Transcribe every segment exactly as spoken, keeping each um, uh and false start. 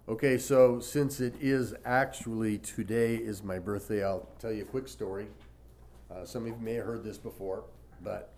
Okay, so since it is actually today is my birthday, I'll tell you a quick story. Uh, some of you may have heard this before, but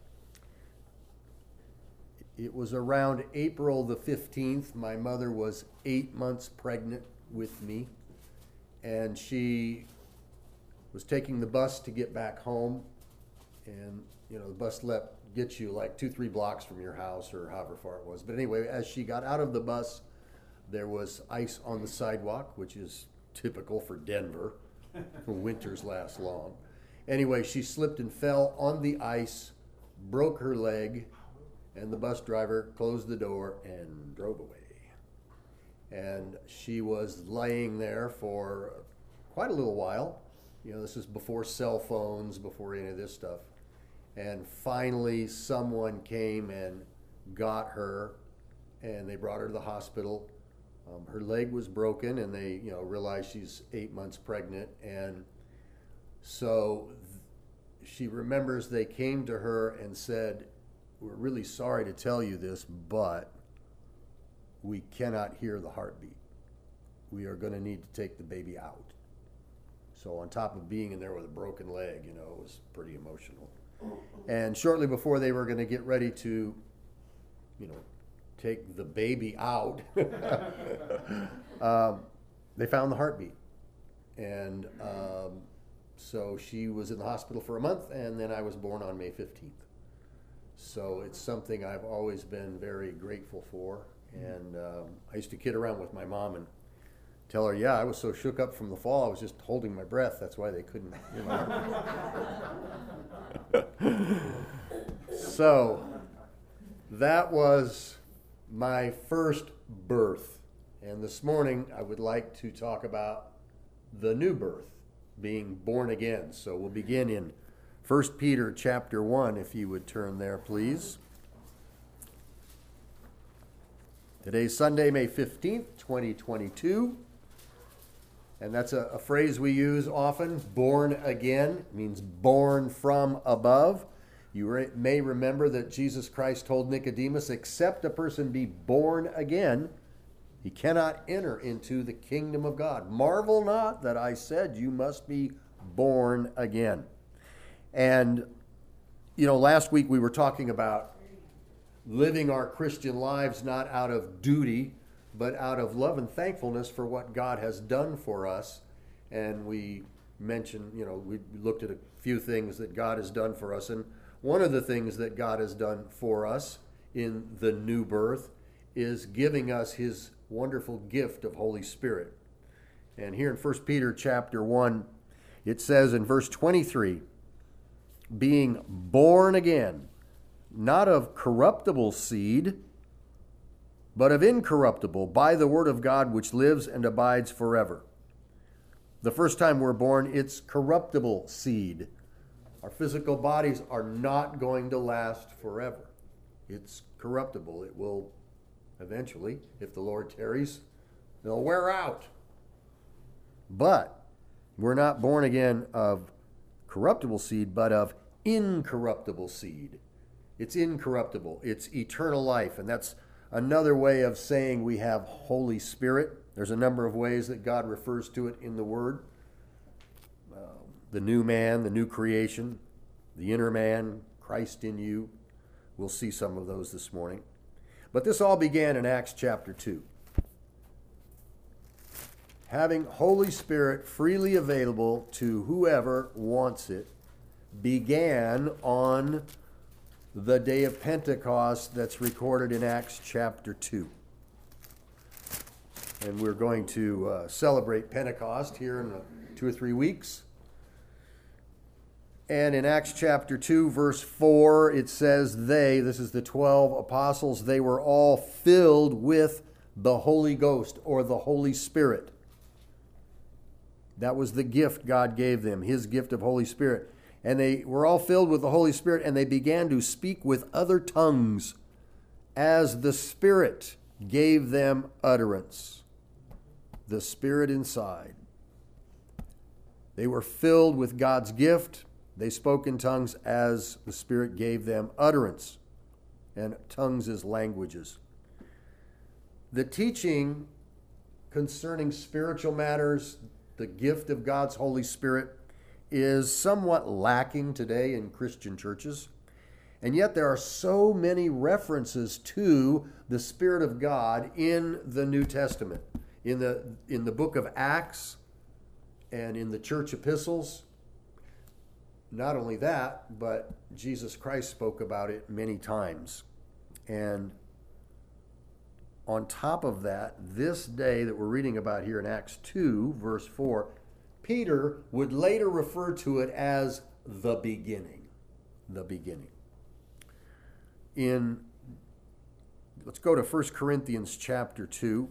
it was around April the fifteenth. My mother was eight months pregnant with me, and she was taking the bus to get back home. And, you know, the bus let get you like two, three blocks from your house or however far it was. But anyway, as she got out of the bus, there was ice on the sidewalk, which is typical for Denver. Winters last long. Anyway, she slipped and fell on the ice, broke her leg, and the bus driver closed the door and drove away. And she was laying there for quite a little while. You know, this is before cell phones, before any of this stuff. And finally, someone came and got her, and they brought her to the hospital. Um, her leg was broken, and they, you know, realized she's eight months pregnant. And so th- she remembers they came to her and said, "We're really sorry to tell you this, but we cannot hear the heartbeat. We are going to need to take the baby out." So on top of being in there with a broken leg, you know, it was pretty emotional. And shortly before they were going to get ready to, you know, take the baby out, um, they found the heartbeat. And um, so she was in the hospital for a month, and then I was born on May fifteenth. So it's something I've always been very grateful for. And um, I used to kid around with my mom and tell her, yeah, I was so shook up from the fall, I was just holding my breath. That's why they couldn't, you know. So that was my first birth. And this morning I would like to talk about the new birth, being born again. So we'll begin in First Peter chapter one, if you would turn there, please. Today's Sunday, May fifteenth, twenty twenty-two. And that's a, a phrase we use often. Born again means born from above. You re- may remember that Jesus Christ told Nicodemus, except a person be born again, he cannot enter into the kingdom of God. Marvel not that I said you must be born again. And, you know, last week we were talking about living our Christian lives not out of duty, but out of love and thankfulness for what God has done for us. And we mentioned, you know, we looked at a few things that God has done for us. And one of the things that God has done for us in the new birth is giving us his wonderful gift of Holy Spirit. And here in First Peter chapter one, it says in verse twenty-three, being born again, not of corruptible seed, but of incorruptible, by the word of God, which lives and abides forever. The first time we're born, it's corruptible seed. Our physical bodies are not going to last forever. It's corruptible. It will eventually, if the Lord tarries, they'll wear out. But we're not born again of corruptible seed, but of incorruptible seed. It's incorruptible. It's eternal life, and that's another way of saying we have Holy Spirit. There's a number of ways that God refers to it in the Word. Uh, the new man, the new creation, the inner man, Christ in you. We'll see some of those this morning. But this all began in Acts chapter two. Having Holy Spirit freely available to whoever wants it began on the day of Pentecost that's recorded in Acts chapter two. And we're going to uh, celebrate Pentecost here in a, two or three weeks. And in Acts chapter two, verse four, it says they, this is the twelve apostles, they were all filled with the Holy Ghost or the Holy Spirit. That was the gift God gave them, his gift of Holy Spirit. And they were all filled with the Holy Spirit, and they began to speak with other tongues as the Spirit gave them utterance. The Spirit inside. They were filled with God's gift. They spoke in tongues as the Spirit gave them utterance. And tongues is languages. The teaching concerning spiritual matters, the gift of God's Holy Spirit, is somewhat lacking today in Christian churches. And yet there are so many references to the Spirit of God in the New Testament. In the, in the book of Acts and in the church epistles. Not only that, but Jesus Christ spoke about it many times. And on top of that, this day that we're reading about here in Acts two, verse four, Peter would later refer to it as the beginning. The beginning. In, let's go to First Corinthians chapter two.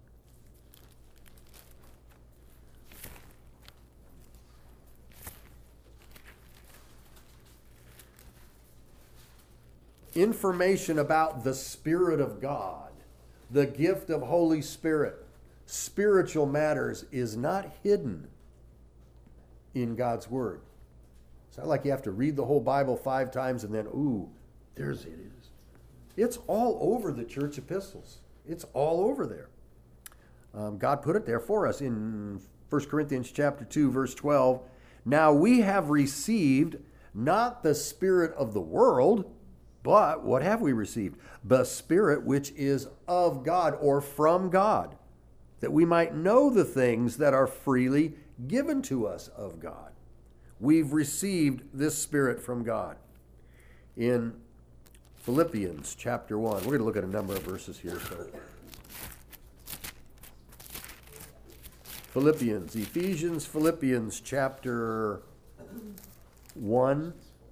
Information about the Spirit of God, the gift of Holy Spirit, spiritual matters is not hidden in God's Word. It's not like you have to read the whole Bible five times and then, ooh, there's it is. It's all over the church epistles. It's all over there. Um, God put it there for us in First Corinthians chapter two, verse twelve. Now we have received not the spirit of the world, but what have we received? The Spirit which is of God, or from God, that we might know the things that are freely given to us of God. We've received this Spirit from God. In Philippians chapter one, we're going to look at a number of verses here. So. Philippians, Ephesians, Philippians chapter one.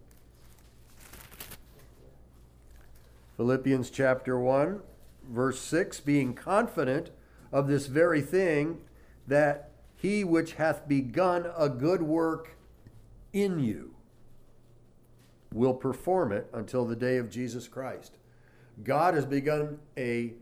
Philippians chapter one, verse six, being confident of this very thing, that he which hath begun a good work in you will perform it until the day of Jesus Christ. God has begun a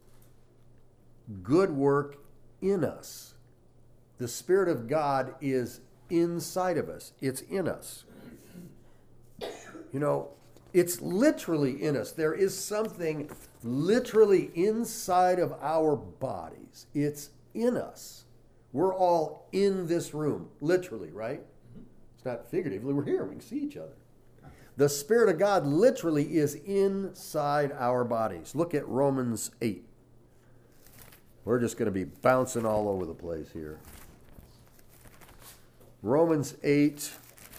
good work in us. The Spirit of God is inside of us. It's in us. You know, it's literally in us. There is something literally inside of our bodies. It's in us. We're all in this room, literally, right? It's not figuratively. We're here. We can see each other. The Spirit of God literally is inside our bodies. Look at Romans eight. We're just going to be bouncing all over the place here. Romans eight.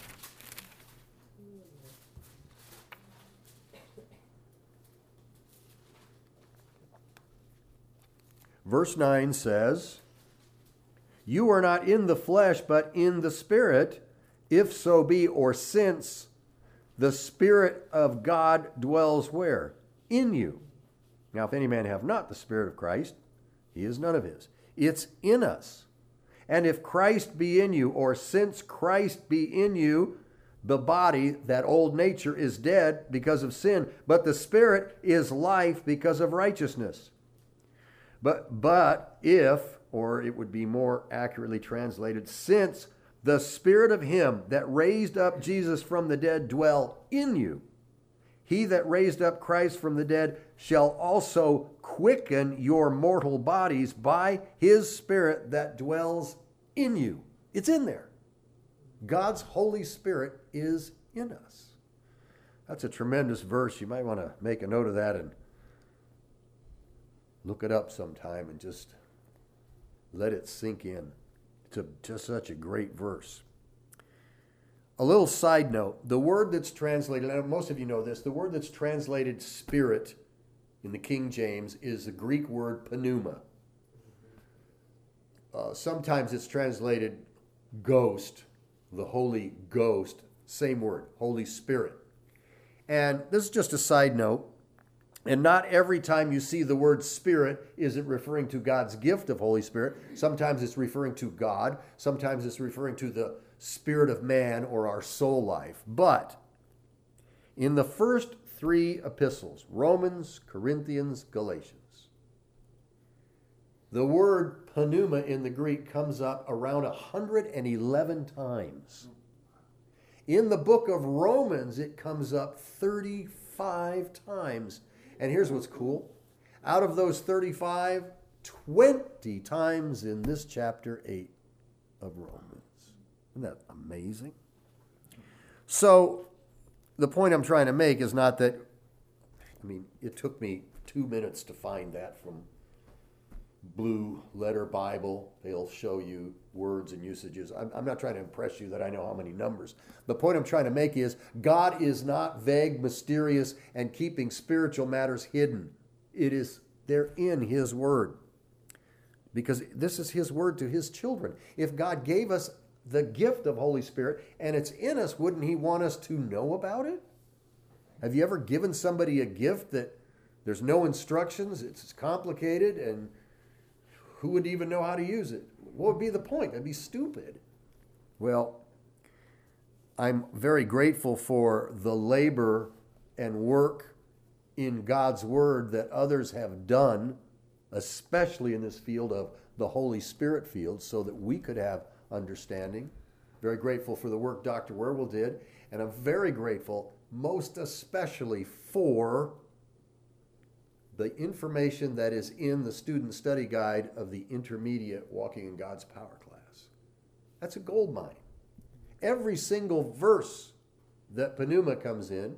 Verse nine says, you are not in the flesh, but in the Spirit, if so be, or since the Spirit of God dwells where? In you. Now, if any man have not the Spirit of Christ, he is none of his. It's in us. And if Christ be in you, or since Christ be in you, the body, that old nature, is dead because of sin, but the Spirit is life because of righteousness. But, but if, or it would be more accurately translated, since the Spirit of him that raised up Jesus from the dead dwell in you, he that raised up Christ from the dead shall also quicken your mortal bodies by his Spirit that dwells in you. It's in there. God's Holy Spirit is in us. That's a tremendous verse. You might want to make a note of that and look it up sometime and just let it sink in. It's a, just such a great verse. A little side note, the word that's translated, and most of you know this, the word that's translated spirit in the King James is the Greek word pneuma. Uh, sometimes it's translated ghost, the Holy Ghost, same word, Holy Spirit. And this is just a side note. And not every time you see the word Spirit is it referring to God's gift of Holy Spirit. Sometimes it's referring to God. Sometimes it's referring to the spirit of man or our soul life. But in the first three epistles, Romans, Corinthians, Galatians, the word pneuma in the Greek comes up around one hundred eleven times. In the book of Romans, it comes up thirty-five times. And here's what's cool. Out of those thirty-five, twenty times in this chapter eight of Romans. Isn't that amazing? So the point I'm trying to make is not that, I mean, it took me two minutes to find that from Blue Letter Bible. They'll show you words and usages. I'm, I'm not trying to impress you that I know how many numbers. The point I'm trying to make is God is not vague, mysterious, and keeping spiritual matters hidden. It is, they're in His Word. Because this is His Word to His children. If God gave us the gift of Holy Spirit and it's in us, wouldn't He want us to know about it? Have you ever given somebody a gift that there's no instructions, it's complicated, and who would even know how to use it? What would be the point? That'd be stupid. Well, I'm very grateful for the labor and work in God's Word that others have done, especially in this field of the Holy Spirit field, so that we could have understanding. Very grateful for the work Doctor Werwell did, and I'm very grateful most especially for the information that is in the student study guide of the intermediate Walking in God's Power class. That's a gold mine. Every single verse that Pneuma comes in,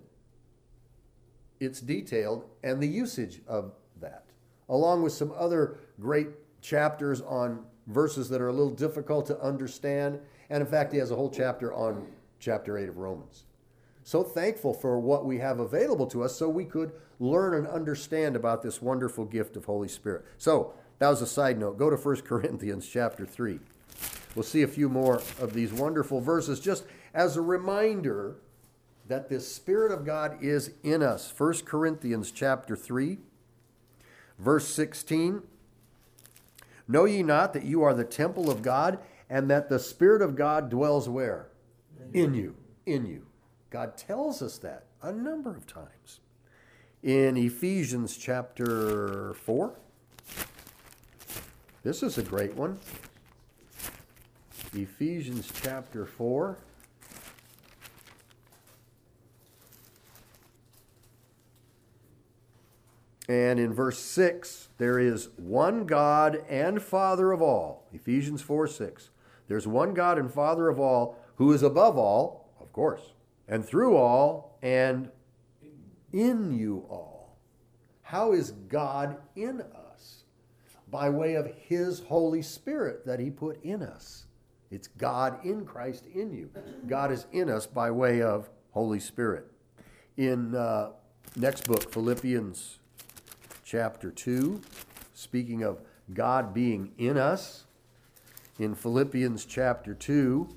it's detailed, and the usage of that, along with some other great chapters on verses that are a little difficult to understand. And in fact, he has a whole chapter on chapter eight of Romans. So thankful for what we have available to us so we could learn and understand about this wonderful gift of Holy Spirit. So that was a side note. Go to First Corinthians chapter three. We'll see a few more of these wonderful verses just as a reminder that this Spirit of God is in us. First Corinthians chapter three, verse sixteen. Know ye not that you are the temple of God, and that the Spirit of God dwells where? In you. In you. God tells us that a number of times. In Ephesians chapter four, this is a great one. Ephesians chapter four. And in verse six, there is one God and Father of all. Ephesians four six. There's one God and Father of all, who is above all, of course, and through all, and in you all. How is God in us? By way of His Holy Spirit that He put in us. It's God in Christ in you. God is in us by way of Holy Spirit. In uh, next book, Philippians chapter two, speaking of God being in us, in Philippians chapter two,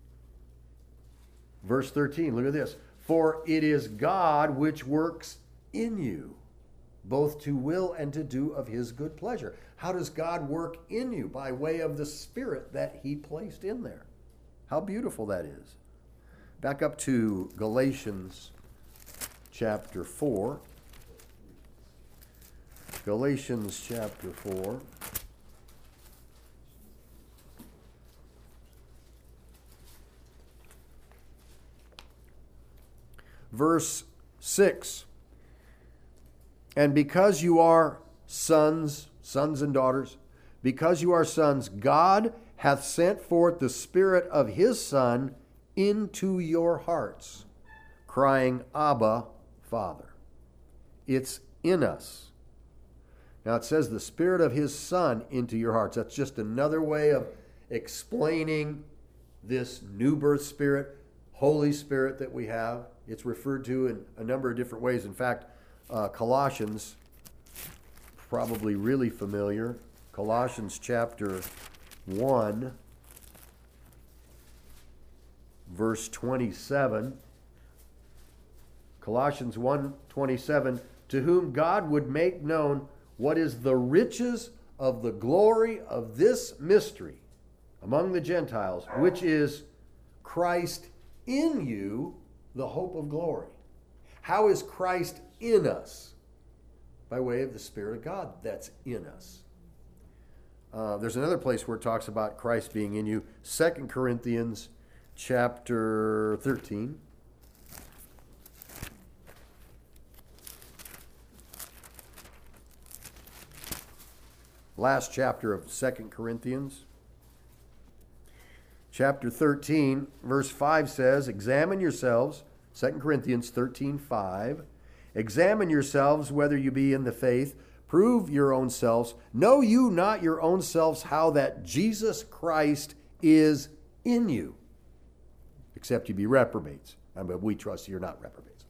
verse thirteen, look at this. For it is God which works in you, both to will and to do of His good pleasure. How does God work in you? By way of the Spirit that He placed in there. How beautiful that is. Back up to Galatians chapter four. Galatians chapter four. Verse six. And because you are sons, sons and daughters, because you are sons, God hath sent forth the Spirit of His Son into your hearts, crying, Abba, Father. It's in us. Now it says the Spirit of His Son into your hearts. That's just another way of explaining this new birth spirit, Holy Spirit that we have. It's referred to in a number of different ways. In fact, uh, Colossians, probably really familiar. Colossians chapter one, verse twenty-seven. Colossians one twenty-seven, to whom God would make known what is the riches of the glory of this mystery among the Gentiles, which is Christ in you, the hope of glory. How is Christ in us? By way of the Spirit of God that's in us. Uh, there's another place where it talks about Christ being in you. Second Corinthians chapter thirteen. last chapter of Second Corinthians. Chapter thirteen, verse five says, examine yourselves, Second Corinthians thirteen, five. Examine yourselves whether you be in the faith. Prove your own selves. Know you not your own selves how that Jesus Christ is in you, except you be reprobates. I mean, we trust you're not reprobates.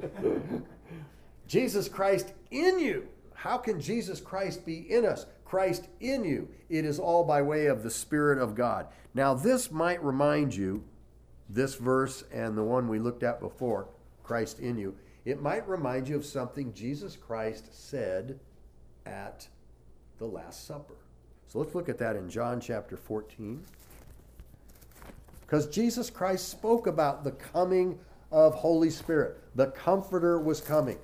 Jesus Christ in you. How can Jesus Christ be in us? Christ in you. It is all by way of the Spirit of God. Now, this might remind you, this verse and the one we looked at before, Christ in you, it might remind you of something Jesus Christ said at the Last Supper. So let's look at that in John chapter fourteen. Because Jesus Christ spoke about the coming of Holy Spirit. The Comforter was coming.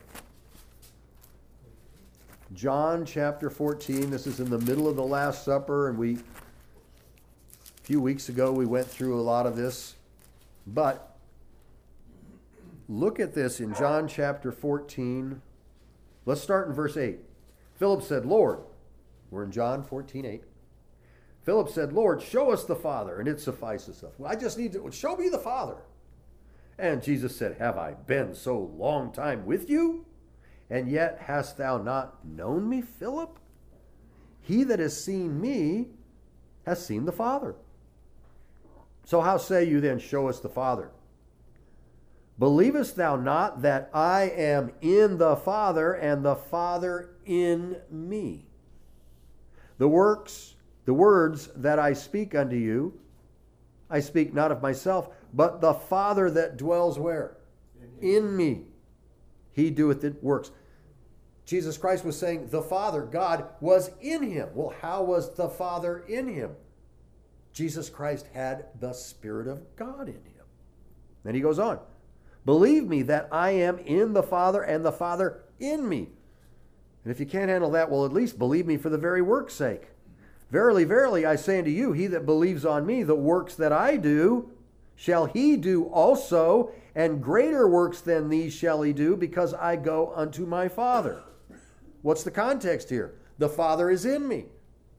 John chapter fourteen, this is in the middle of the Last Supper, and we, a few weeks ago, we went through a lot of this. But look at this in John chapter fourteen. Let's start in verse eight. Philip said, Lord, we're in John fourteen, eight. Philip said, Lord, show us the Father, and it suffices us. Well, I just need to, show me the Father. And Jesus said, have I been so long time with you? And yet hast thou not known me, Philip? He that has seen me has seen the Father. So how say you then, show us the Father? Believest thou not that I am in the Father, and the Father in me? The works, the words that I speak unto you, I speak not of myself, but the Father that dwells where? In me. He doeth the works. Jesus Christ was saying the Father, God, was in him. Well, how was the Father in him? Jesus Christ had the Spirit of God in him. Then he goes on. Believe me that I am in the Father and the Father in me. And if you can't handle that, well, at least believe me for the very work's sake. Verily, verily, I say unto you, he that believes on me, the works that I do, shall he do also, and greater works than these shall he do, because I go unto my Father. What's the context here? The Father is in me.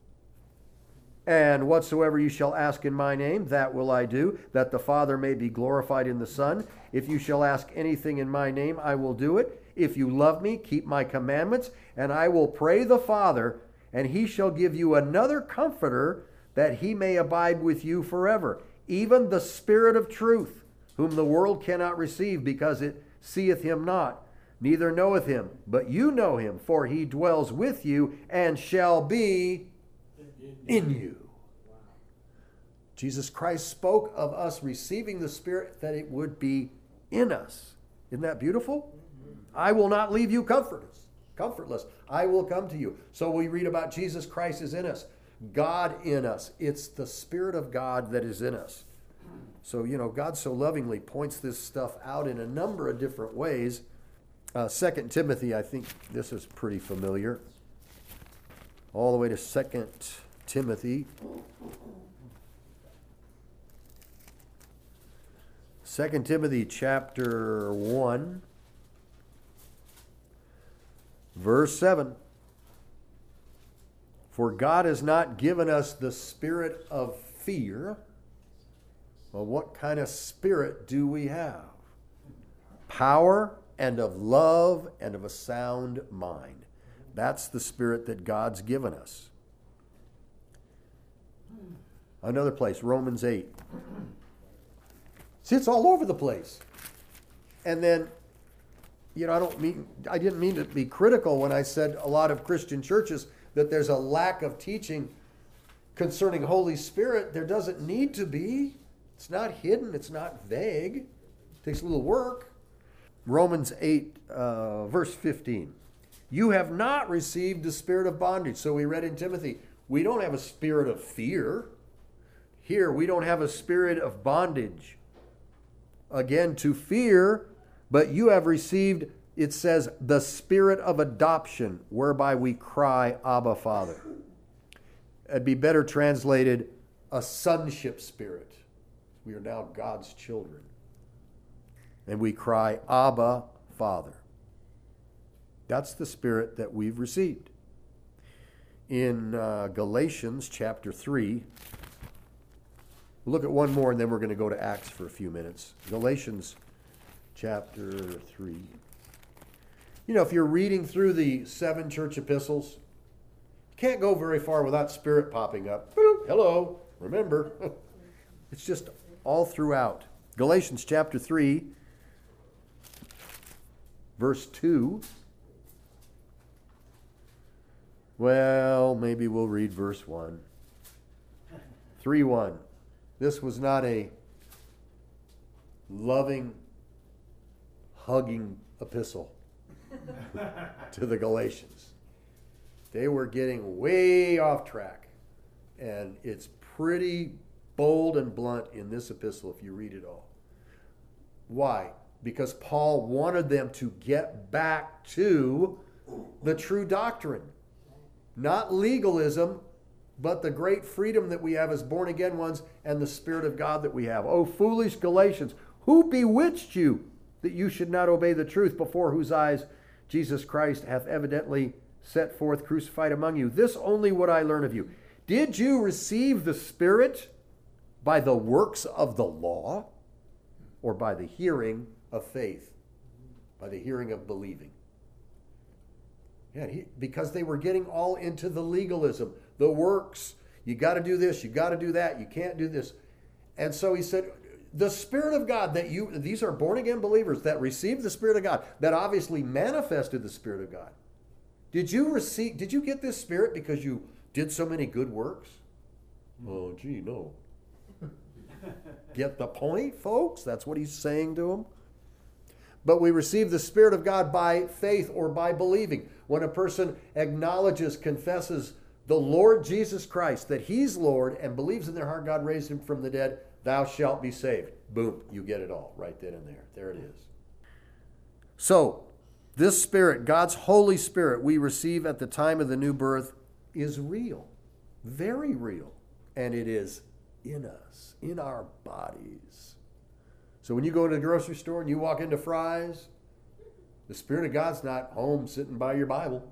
And whatsoever you shall ask in my name, that will I do, that the Father may be glorified in the Son. If you shall ask anything in my name, I will do it. If you love me, keep my commandments, and I will pray the Father, and he shall give you another Comforter, that he may abide with you forever, even the Spirit of truth, whom the world cannot receive, because it seeth him not, neither knoweth him. But you know him, for he dwells with you, and shall be in you. Jesus Christ spoke of us receiving the Spirit, that it would be in us. Isn't that beautiful? I will not leave you comfortless. Comfortless. I will come to you. So we read about Jesus Christ is in us. God in us. It's the Spirit of God that is in us. So, you know, God so lovingly points this stuff out in a number of different ways. Uh, Second Timothy, I think this is pretty familiar. All the way to Second Timothy. Second Timothy chapter one, verse seven. For God has not given us the spirit of fear. Well, what kind of spirit do we have? Power and of love and of a sound mind. That's the spirit that God's given us. Another place, Romans eight. See, it's all over the place. And then, you know, I don't mean, I didn't mean to be critical when I said a lot of Christian churches that there's a lack of teaching concerning Holy Spirit. There doesn't need to be. It's not hidden. It's not vague. It takes a little work. Romans eight, uh, verse fifteen. You have not received the spirit of bondage. So we read in Timothy, we don't have a spirit of fear. Here, we don't have a spirit of bondage. Again, to fear, but you have received, it says, the spirit of adoption, whereby we cry, Abba, Father. It'd be better translated, a sonship spirit. We are now God's children. And we cry, Abba, Father. That's the spirit that we've received. in uh, Galatians chapter three. We'll look at one more and then we're going to go to Acts for a few minutes. Galatians chapter three. You know, if you're reading through the seven church epistles, you can't go very far without Spirit popping up. Hello, remember. It's just all throughout. Galatians chapter three, verse two. Well, maybe we'll read verse one. three one. This was not a loving, hugging epistle to the Galatians. They were getting way off track. And it's pretty bold and blunt in this epistle if you read it all. Why? Because Paul wanted them to get back to the true doctrine. Not legalism, but the great freedom that we have as born-again ones and the Spirit of God that we have. Oh, foolish Galatians, who bewitched you that you should not obey the truth, before whose eyes Jesus Christ hath evidently set forth crucified among you? This only would I learn of you. Did you receive the Spirit by the works of the law, or by the hearing of faith, by the hearing of believing? Yeah, he, because they were getting all into the legalism, the works. You got to do this, you got to do that, you can't do this. And so he said, the Spirit of God that you, these are born again believers that received the Spirit of God, that obviously manifested the Spirit of God. Did you receive, did you get this Spirit because you did so many good works? Oh, gee, no. Get the point, folks? That's what he's saying to them. But we receive the Spirit of God by faith or by believing. When a person acknowledges, confesses the Lord Jesus Christ, that he's Lord, and believes in their heart God raised him from the dead, thou shalt be saved. Boom, you get it all right then and there. There it is. So, this Spirit, God's Holy Spirit we receive at the time of the new birth, is real. Very real. And it is in us, in our bodies. So when you go to the grocery store and you walk into Fry's, the Spirit of God's not home sitting by your Bible.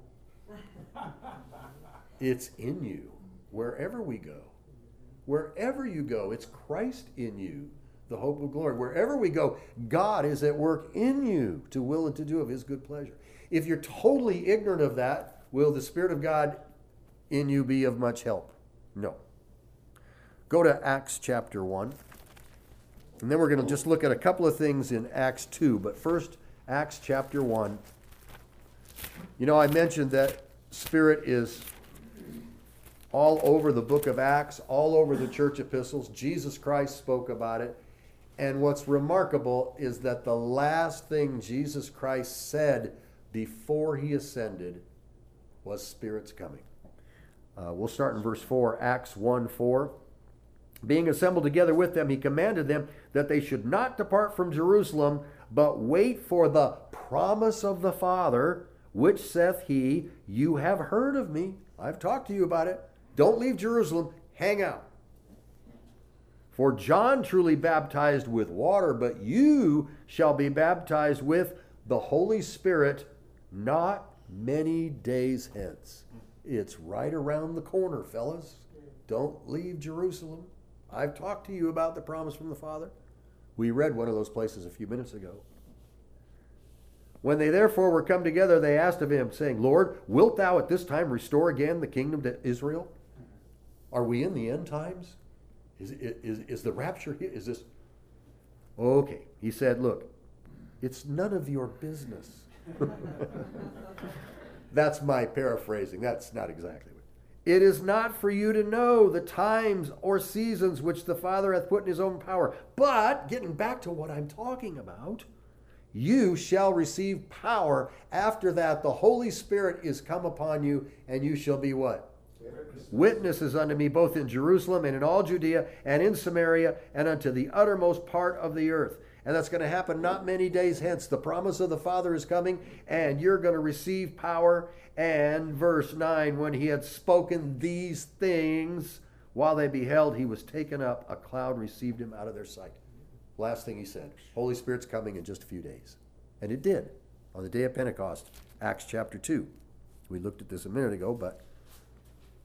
It's in you, wherever we go. Wherever you go, it's Christ in you, the hope of glory. Wherever we go, God is at work in you to will and to do of his good pleasure. If you're totally ignorant of that, will the Spirit of God in you be of much help? No. Go to Acts chapter one. And then we're going to just look at a couple of things in Acts two. But first, Acts chapter one. You know, I mentioned that Spirit is all over the book of Acts, all over the church epistles. Jesus Christ spoke about it. And what's remarkable is that the last thing Jesus Christ said before he ascended was Spirit's coming. Uh, we'll start in verse four, Acts one four. Being assembled together with them, he commanded them that they should not depart from Jerusalem, but wait for the promise of the Father, which saith he, you have heard of me. I've talked to you about it. Don't leave Jerusalem. Hang out. For John truly baptized with water, but you shall be baptized with the Holy Spirit not many days hence. It's right around the corner, fellas. Don't leave Jerusalem. I've talked to you about the promise from the Father. We read one of those places a few minutes ago. When they therefore were come together, they asked of him, saying, Lord, wilt thou at this time restore again the kingdom to Israel? Are we in the end times? Is, is, is the rapture here? Is this? Okay. He said, look, it's none of your business. That's my paraphrasing. That's not exactly what. It is not for you to know the times or seasons which the Father hath put in his own power. But, getting back to what I'm talking about, you shall receive power. After that, the Holy Spirit is come upon you, and you shall be what? Witnesses. Witnesses unto me, both in Jerusalem and in all Judea and in Samaria and unto the uttermost part of the earth. And that's going to happen not many days hence. The promise of the Father is coming, and you're going to receive power. And verse nine, when he had spoken these things, while they beheld, he was taken up. A cloud received him out of their sight. Last thing he said, Holy Spirit's coming in just a few days. And it did, on the day of Pentecost, Acts chapter two. We looked at this a minute ago, but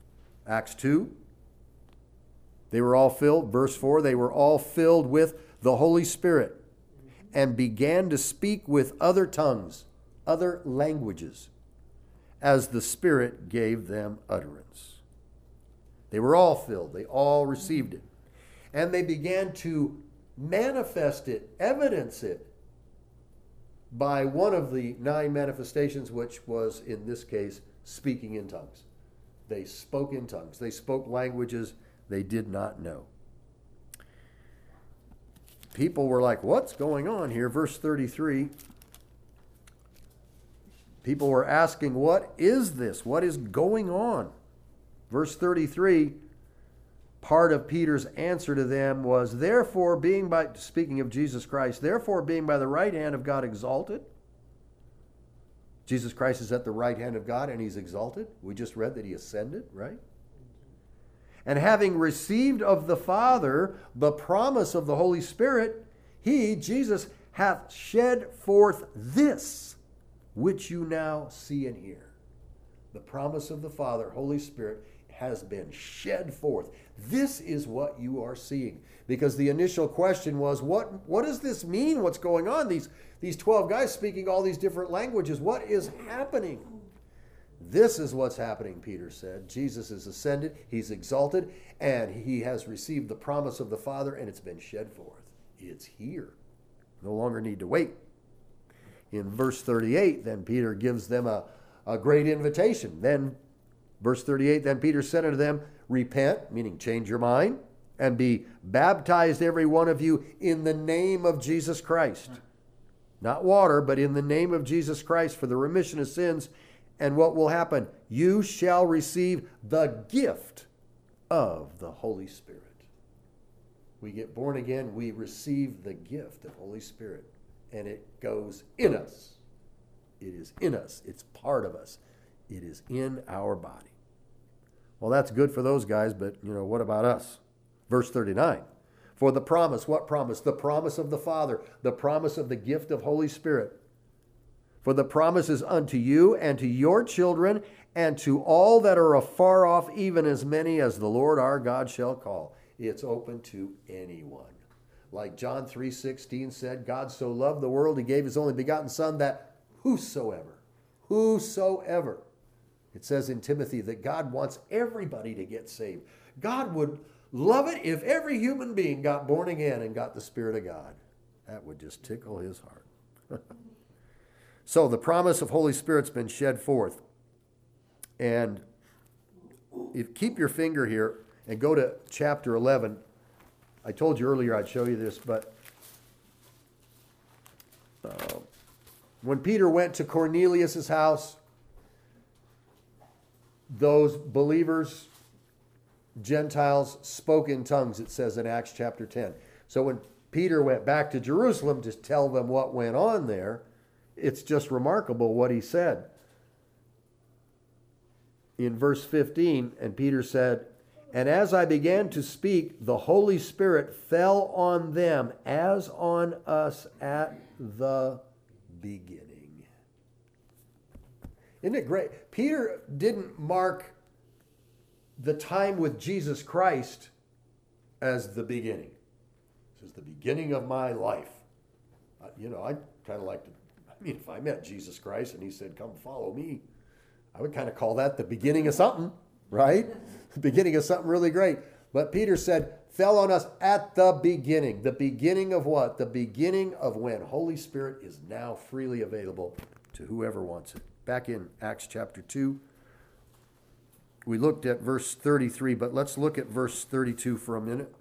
Acts two. They were all filled, verse four, they were all filled with the Holy Spirit and began to speak with other tongues, other languages, as the Spirit gave them utterance. They were all filled. They all received it. And they began to manifest it, evidence it, by one of the nine manifestations, which was, in this case, speaking in tongues. They spoke in tongues. They spoke languages they did not know. People were like, what's going on here? Verse thirty-three. People were asking, what is this? What is going on? Verse thirty-three, part of Peter's answer to them was, therefore being by, speaking of Jesus Christ, therefore being by the right hand of God exalted. Jesus Christ is at the right hand of God and he's exalted. We just read that he ascended, right? And having received of the Father the promise of the Holy Spirit, he, Jesus, hath shed forth this, which you now see and hear. The promise of the Father, Holy Spirit, has been shed forth. This is what you are seeing. Because the initial question was, what, what does this mean? What's going on? These, these twelve guys speaking all these different languages. What is happening? This is what's happening, Peter said. Jesus is ascended, he's exalted, and he has received the promise of the Father, and it's been shed forth. It's here. No longer need to wait. In verse thirty-eight, then Peter gives them a, a great invitation. Then, verse thirty-eight, then Peter said unto them, repent, meaning change your mind, and be baptized every one of you in the name of Jesus Christ. Not water, but in the name of Jesus Christ for the remission of sins. And what will happen? You shall receive the gift of the Holy Spirit. We get born again, we receive the gift of Holy Spirit, and it goes in us. It is in us. It's part of us. It is in our body. Well, that's good for those guys, but, you know, what about us? Verse thirty-nine. For the promise, what promise? The promise of the Father, the promise of the gift of Holy Spirit. For the promise is unto you and to your children and to all that are afar off, even as many as the Lord our God shall call. It's open to anyone. Like John three sixteen said, God so loved the world, he gave his only begotten Son, that whosoever, whosoever, it says in Timothy that God wants everybody to get saved. God would love it if every human being got born again and got the Spirit of God. That would just tickle his heart. So the promise of Holy Spirit's been shed forth. And if keep your finger here and go to chapter eleven. I told you earlier I'd show you this, but uh, when Peter went to Cornelius' house, those believers, Gentiles, spoke in tongues, it says in Acts chapter ten. So when Peter went back to Jerusalem to tell them what went on there, it's just remarkable what he said. In verse fifteen, and Peter said, and as I began to speak, the Holy Spirit fell on them as on us at the beginning. Isn't it great? Peter didn't mark the time with Jesus Christ as the beginning. This is the beginning of my life. Uh, you know, I'd kind of like to, I mean, if I met Jesus Christ and he said, come follow me, I would kind of call that the beginning of something, right? The beginning of something really great. But Peter said, fell on us at the beginning. The beginning of what? The beginning of when Holy Spirit is now freely available to whoever wants it. Back in Acts chapter two, we looked at verse thirty-three, but let's look at verse thirty-two for a minute.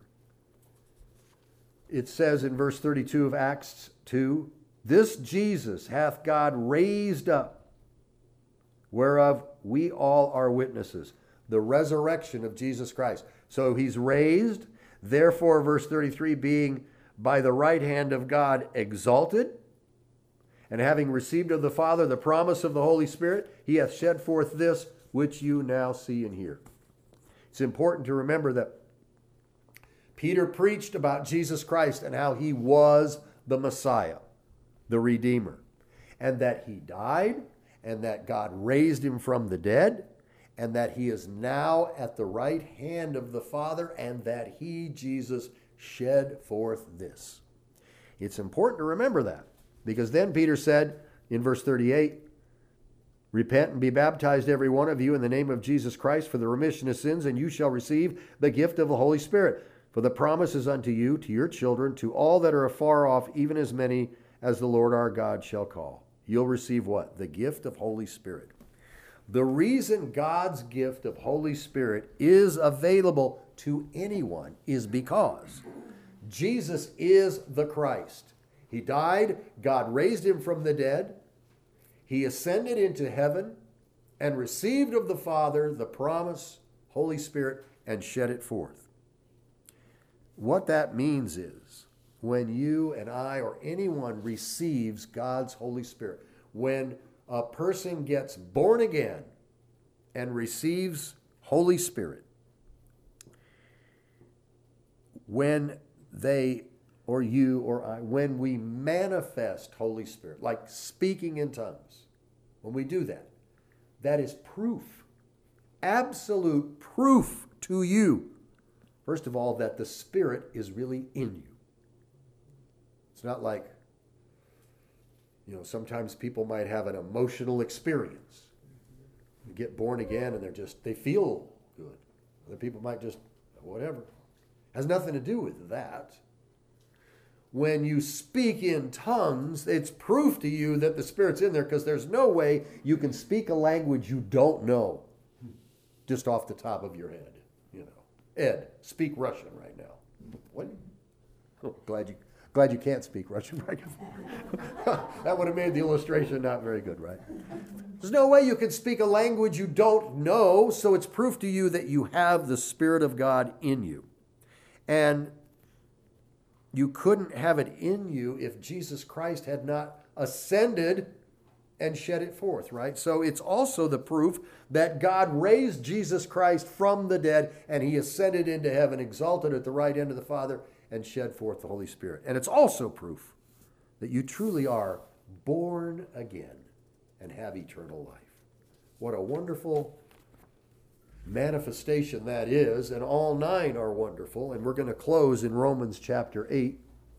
It says in verse thirty-two of Acts two, this Jesus hath God raised up, whereof we all are witnesses. The resurrection of Jesus Christ. So he's raised, therefore, verse thirty-three, being by the right hand of God exalted, and having received of the Father the promise of the Holy Spirit, he hath shed forth this which you now see and hear. It's important to remember that Peter preached about Jesus Christ and how he was the Messiah, the Redeemer, and that he died, and that God raised him from the dead, and that he is now at the right hand of the Father, and that he, Jesus, shed forth this. It's important to remember that, because then Peter said in verse thirty-eight, repent and be baptized every one of you in the name of Jesus Christ for the remission of sins, and you shall receive the gift of the Holy Spirit. For the promise is unto you, to your children, to all that are afar off, even as many as the Lord our God shall call. You'll receive what? The gift of Holy Spirit. The reason God's gift of Holy Spirit is available to anyone is because Jesus is the Christ. He died, God raised him from the dead, he ascended into heaven and received of the Father the promise, Holy Spirit, and shed it forth. What that means is when you and I or anyone receives God's Holy Spirit, when a person gets born again and receives Holy Spirit, when they or you or I, when we manifest Holy Spirit, like speaking in tongues, when we do that, that is proof, absolute proof to you, first of all, that the Spirit is really in you. It's not like, you know, sometimes people might have an emotional experience. You get born again and they're just, they feel good. Other people might just, whatever. Has nothing to do with that. When you speak in tongues, it's proof to you that the Spirit's in there, because there's no way you can speak a language you don't know just off the top of your head. You know, Ed, speak Russian right now. What? Oh, glad you glad you can't speak Russian right now. That would have made the illustration not very good, right? There's no way you can speak a language you don't know, so it's proof to you that you have the Spirit of God in you. And you couldn't have it in you if Jesus Christ had not ascended and shed it forth, right? So it's also the proof that God raised Jesus Christ from the dead, and he ascended into heaven, exalted at the right hand of the Father, and shed forth the Holy Spirit. And it's also proof that you truly are born again and have eternal life. What a wonderful manifestation that is, and all nine are wonderful. And we're going to close in Romans chapter eight.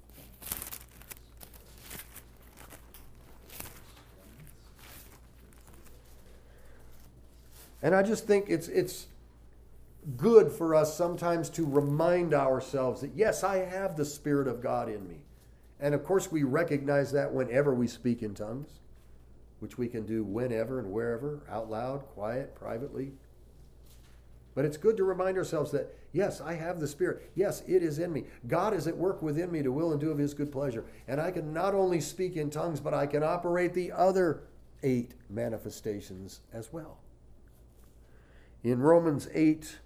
And I just think it's it's good for us sometimes to remind ourselves that, yes, I have the Spirit of God in me. And of course we recognize that whenever we speak in tongues, which we can do whenever and wherever, out loud, quiet, privately. But it's good to remind ourselves that, yes, I have the Spirit. Yes, it is in me. God is at work within me to will and do of his good pleasure. And I can not only speak in tongues, but I can operate the other eight manifestations as well. In Romans eight,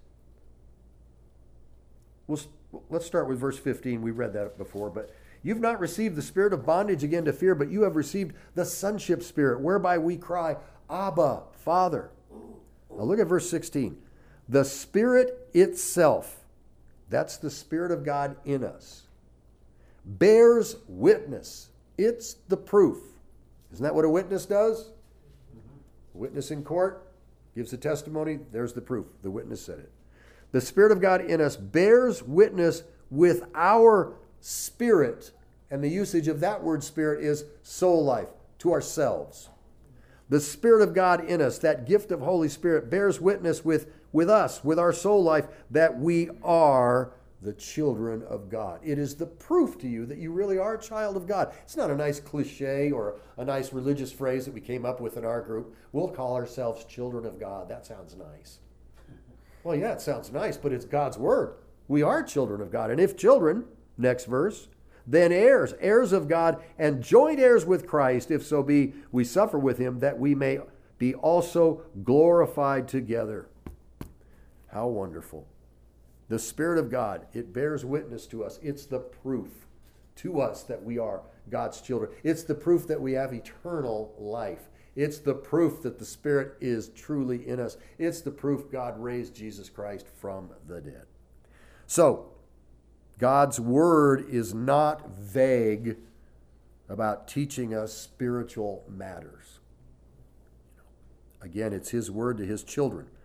we'll, let's start with verse fifteen. We read that before. But you've not received the spirit of bondage again to fear, but you have received the sonship spirit, whereby we cry, Abba, Father. Now look at verse sixteen. The Spirit itself, that's the Spirit of God in us, bears witness. It's the proof. Isn't that what a witness does? Mm-hmm. A witness in court gives a testimony. There's the proof. The witness said it. The Spirit of God in us bears witness with our spirit. And the usage of that word spirit is soul life, to ourselves. The Spirit of God in us, that gift of Holy Spirit, bears witness with, with us, with our soul life, that we are the children of God. It is the proof to you that you really are a child of God. It's not a nice cliche or a nice religious phrase that we came up with in our group. We'll call ourselves children of God. That sounds nice. Well, yeah, it sounds nice, but it's God's word. We are children of God. And if children, next verse, then heirs, heirs of God, and joint heirs with Christ, if so be we suffer with him, that we may be also glorified together. How wonderful. The Spirit of God, it bears witness to us. It's the proof to us that we are God's children. It's the proof that we have eternal life. It's the proof that the Spirit is truly in us. It's the proof God raised Jesus Christ from the dead. So, God's word is not vague about teaching us spiritual matters. Again, it's his word to his children.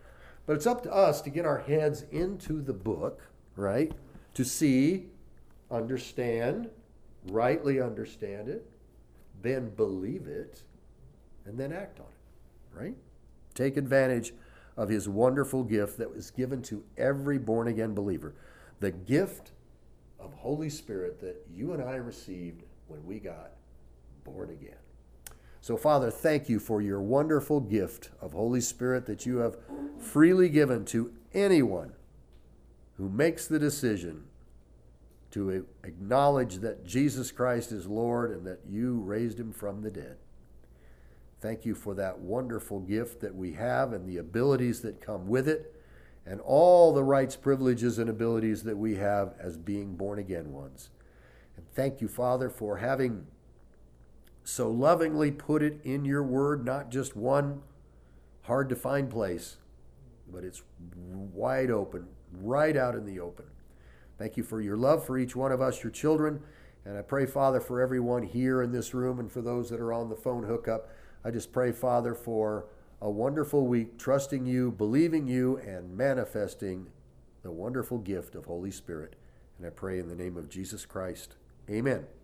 But it's up to us to get our heads into the book, right? To see, understand, rightly understand it, then believe it, and then act on it, right? Take advantage of his wonderful gift that was given to every born-again believer. The gift of Holy Spirit that you and I received when we got born again. So, Father, thank you for your wonderful gift of Holy Spirit that you have freely given to anyone who makes the decision to acknowledge that Jesus Christ is Lord and that you raised him from the dead. Thank you for that wonderful gift that we have and the abilities that come with it and all the rights, privileges, and abilities that we have as being born-again ones. And thank you, Father, for having so lovingly put it in your word, not just one hard-to-find place, but it's wide open, right out in the open. Thank you for your love for each one of us, your children. And I pray, Father, for everyone here in this room and for those that are on the phone hookup. I just pray, Father, for a wonderful week, trusting you, believing you, and manifesting the wonderful gift of Holy Spirit. And I pray in the name of Jesus Christ. Amen.